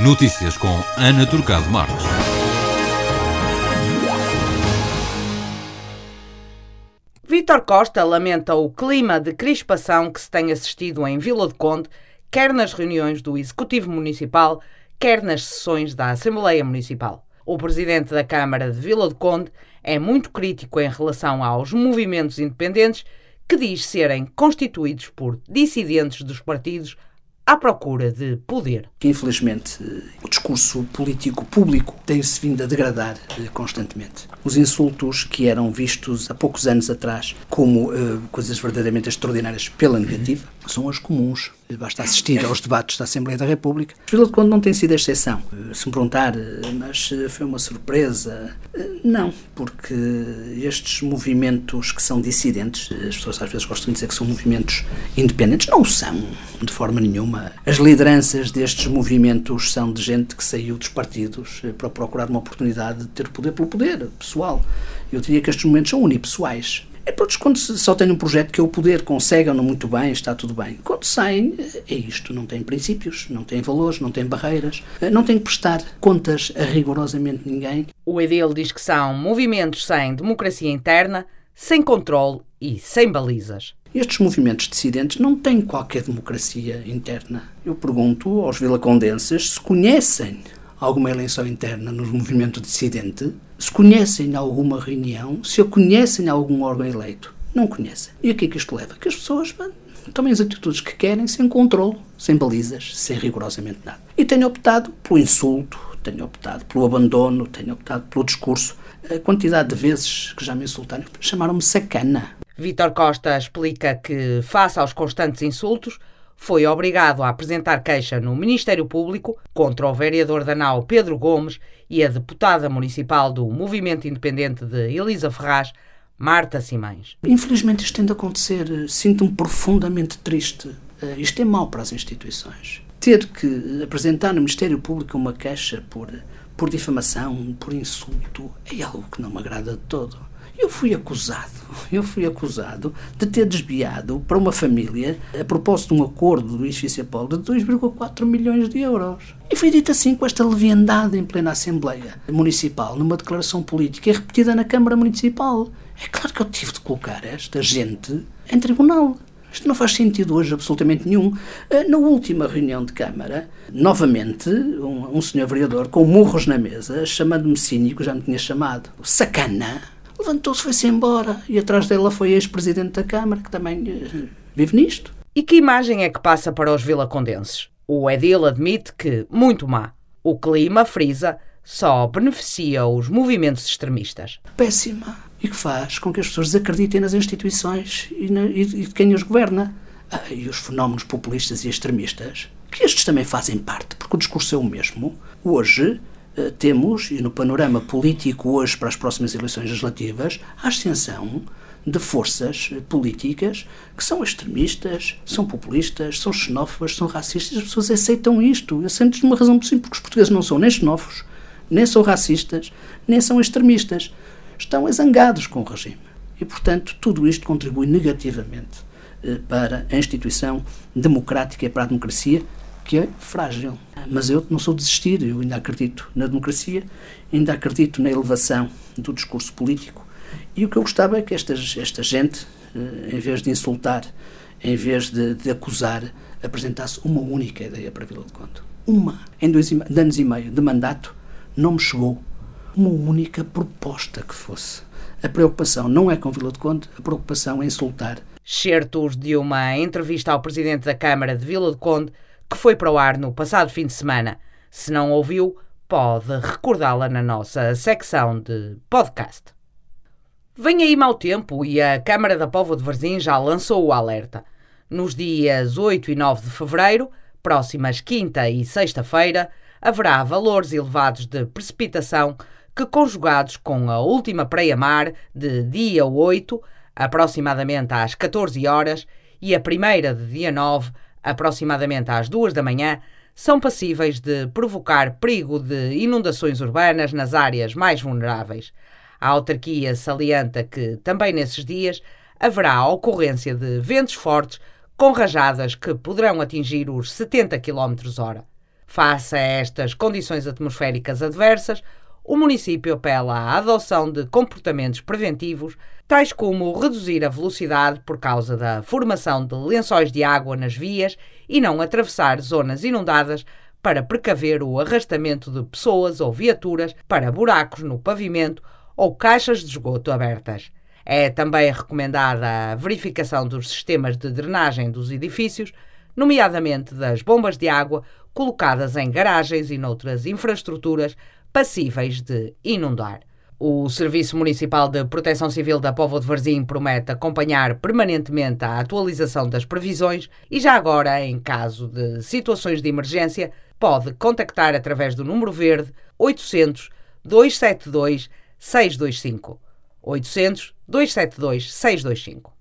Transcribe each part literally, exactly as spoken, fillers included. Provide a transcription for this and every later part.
Notícias com Ana Turcado Marques. Vítor Costa lamenta o clima de crispação que se tem assistido em Vila do Conde, quer nas reuniões do Executivo Municipal, quer nas sessões da Assembleia Municipal. O presidente da Câmara de Vila do Conde é muito crítico em relação aos movimentos independentes que diz serem constituídos por dissidentes dos partidos à procura de poder. Infelizmente, o discurso político público tem-se vindo a degradar constantemente. Os insultos que eram vistos há poucos anos atrás como uh, coisas verdadeiramente extraordinárias pela negativa, são as comuns. Basta assistir aos debates da Assembleia da República. Vila do Conde não tem sido a exceção. Se me perguntar, mas foi uma surpresa? Não, porque estes movimentos que são dissidentes, as pessoas às vezes gostam de dizer que são movimentos independentes, não são, de forma nenhuma. As lideranças destes movimentos são de gente que saiu dos partidos para procurar uma oportunidade de ter poder pelo poder pessoal. Eu diria que estes movimentos são unipessoais. É porque quando só tem um projeto que é o poder, conseguem-no muito bem, está tudo bem. Quando saem, é isto, não tem princípios, não tem valores, não tem barreiras, não tem que prestar contas a rigorosamente ninguém. O edil diz que são movimentos sem democracia interna, sem controle e sem balizas. Estes movimentos dissidentes não têm qualquer democracia interna. Eu pergunto aos vilacondenses se conhecem alguma eleição interna no movimento dissidente, se conhecem alguma reunião, se conhecem algum órgão eleito. Não conhecem. E a que é que isto leva? Que as pessoas bem, tomem as atitudes que querem, sem controle, sem balizas, sem rigorosamente nada. E tenho optado pelo insulto, tenho optado pelo abandono, tenho optado pelo discurso. A quantidade de vezes que já me insultaram, chamaram-me sacana. Vítor Costa explica que, face aos constantes insultos, foi obrigado a apresentar queixa no Ministério Público contra o vereador da Nau Pedro Gomes e a deputada municipal do Movimento Independente de Elisa Ferraz, Marta Simões. Infelizmente isto tem de acontecer. Sinto-me profundamente triste. Uh, isto é mau para as instituições. Ter que apresentar no Ministério Público uma queixa por, por difamação, por insulto, é algo que não me agrada de todo. Eu fui acusado, eu fui acusado de ter desviado para uma família, a propósito de um acordo do edifício Apolo, de dois vírgula quatro milhões de euros. E foi dito assim, com esta leviandade em plena Assembleia Municipal, numa declaração política repetida na Câmara Municipal. É claro que eu tive de colocar esta gente em tribunal. Isto não faz sentido hoje absolutamente nenhum. Na última reunião de Câmara, novamente, um, um senhor vereador com murros na mesa, chamando-me cínico, já me tinha chamado sacana, levantou-se, foi-se embora, e atrás dela foi a ex-presidente da Câmara, que também uh, vive nisto. E que imagem é que passa para os vilacondenses? O edil admite que muito má. O clima, frisa, só beneficia os movimentos extremistas. Péssima. E que faz com que as pessoas desacreditem nas instituições e, na, e, e de quem os governa. Ah, e os fenómenos populistas e extremistas, que estes também fazem parte, porque o discurso é o mesmo. Hoje temos, e no panorama político hoje para as próximas eleições legislativas, a ascensão de forças políticas que são extremistas, são populistas, são xenófobas, são racistas. As pessoas aceitam isto, aceitam de uma razão muito simples, porque os portugueses não são nem xenófobos, nem são racistas, nem são extremistas. Estão zangados com o regime. E, portanto, tudo isto contribui negativamente para a instituição democrática e para a democracia, que é frágil. Mas eu não sou de desistir, eu ainda acredito na democracia, ainda acredito na elevação do discurso político, e o que eu gostava é que esta, esta gente, em vez de insultar, em vez de, de acusar, apresentasse uma única ideia para Vila do Conde. Uma. Em dois anos e meio de mandato não me chegou uma única proposta que fosse. A preocupação não é com Vila do Conde, a preocupação é insultar. Certos de uma entrevista ao presidente da Câmara de Vila do Conde, que foi para o ar no passado fim de semana. Se não ouviu, pode recordá-la na nossa secção de podcast. Vem aí mau tempo e a Câmara da Póvoa de Varzim já lançou o alerta. Nos dias oito e nove de fevereiro, próximas quinta e sexta-feira, haverá valores elevados de precipitação que, conjugados com a última preia-mar de dia oito, aproximadamente às catorze horas, e a primeira de dia nove, aproximadamente às duas da manhã, são passíveis de provocar perigo de inundações urbanas nas áreas mais vulneráveis. A autarquia salienta que, também nesses dias, haverá a ocorrência de ventos fortes com rajadas que poderão atingir os setenta quilómetros hora. Face a estas condições atmosféricas adversas, o município apela à adoção de comportamentos preventivos, tais como reduzir a velocidade por causa da formação de lençóis de água nas vias e não atravessar zonas inundadas para precaver o arrastamento de pessoas ou viaturas para buracos no pavimento ou caixas de esgoto abertas. É também recomendada a verificação dos sistemas de drenagem dos edifícios, nomeadamente das bombas de água colocadas em garagens e noutras infraestruturas passíveis de inundar. O Serviço Municipal de Proteção Civil da Póvoa de Varzim promete acompanhar permanentemente a atualização das previsões e já agora, em caso de situações de emergência, pode contactar através do número verde oitocentos, dois sete dois, seis dois cinco. oitocentos, dois sete dois, seis dois cinco.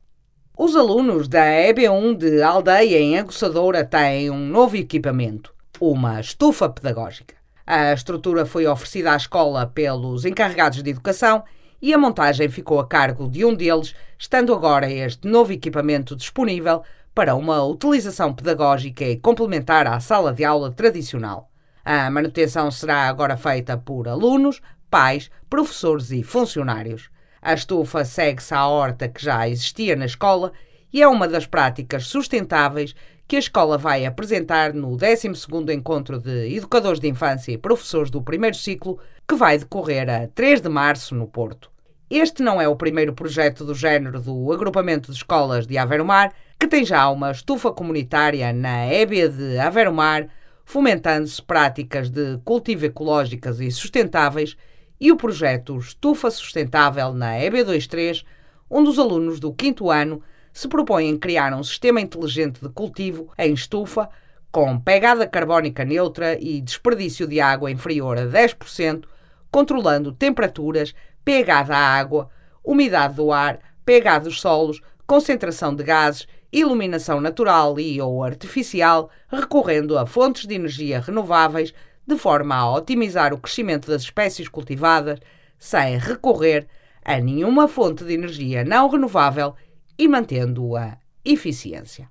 Os alunos da E B um de Aldeia em Aguçadora têm um novo equipamento, uma estufa pedagógica. A estrutura foi oferecida à escola pelos encarregados de educação e a montagem ficou a cargo de um deles, estando agora este novo equipamento disponível para uma utilização pedagógica e complementar à sala de aula tradicional. A manutenção será agora feita por alunos, pais, professores e funcionários. A estufa segue-se à horta que já existia na escola e é uma das práticas sustentáveis que a escola vai apresentar no décimo segundo Encontro de Educadores de Infância e Professores do primeiro ciclo, que vai decorrer a três de março no Porto. Este não é o primeiro projeto do género do Agrupamento de Escolas de Aveiro Mar, que tem já uma estufa comunitária na E B de Aveiro Mar, fomentando-se práticas de cultivo ecológicas e sustentáveis, e o projeto Estufa Sustentável na E B vinte e três, um dos alunos do quinto ano se propõe em criar um sistema inteligente de cultivo em estufa com pegada carbónica neutra e desperdício de água inferior a dez por cento, controlando temperaturas, pH da água, umidade do ar, pH dos solos, concentração de gases, iluminação natural e ou artificial, recorrendo a fontes de energia renováveis, de forma a otimizar o crescimento das espécies cultivadas, sem recorrer a nenhuma fonte de energia não renovável e mantendo a eficiência.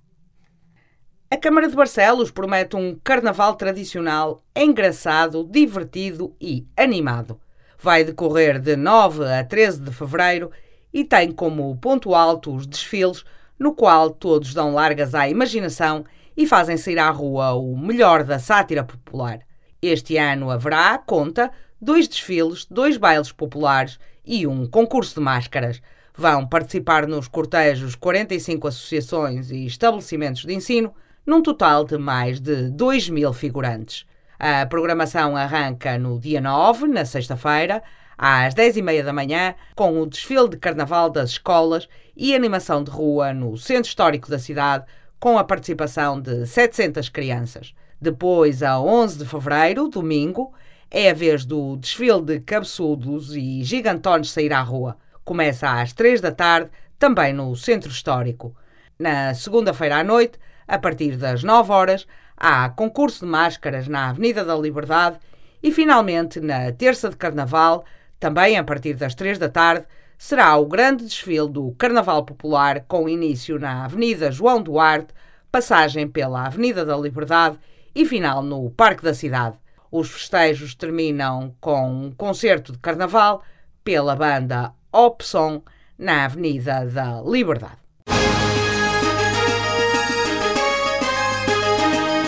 A Câmara de Barcelos promete um carnaval tradicional engraçado, divertido e animado. Vai decorrer de nove a treze de fevereiro e tem como ponto alto os desfiles, no qual todos dão largas à imaginação e fazem sair à rua o melhor da sátira popular. Este ano haverá, conta, dois desfiles, dois bailes populares e um concurso de máscaras. Vão participar nos cortejos quarenta e cinco associações e estabelecimentos de ensino, num total de mais de dois mil figurantes. A programação arranca no dia nove, na sexta-feira, às dez e meia da manhã, com o desfile de carnaval das escolas e animação de rua no centro histórico da cidade, com a participação de setecentas crianças. Depois, a onze de fevereiro, domingo, é a vez do desfile de cabeçudos e gigantones sair à rua. Começa às três da tarde, também no centro histórico. Na segunda-feira à noite, a partir das nove horas, há concurso de máscaras na Avenida da Liberdade e, finalmente, na terça de Carnaval, também a partir das três da tarde, será o grande desfile do Carnaval Popular com início na Avenida João Duarte, passagem pela Avenida da Liberdade e final no Parque da Cidade. Os festejos terminam com um concerto de Carnaval pela banda Opson na Avenida da Liberdade.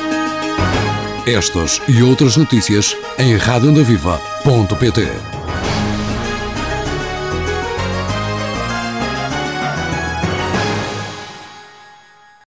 Estas e outras notícias em rádio onda viva ponto pt.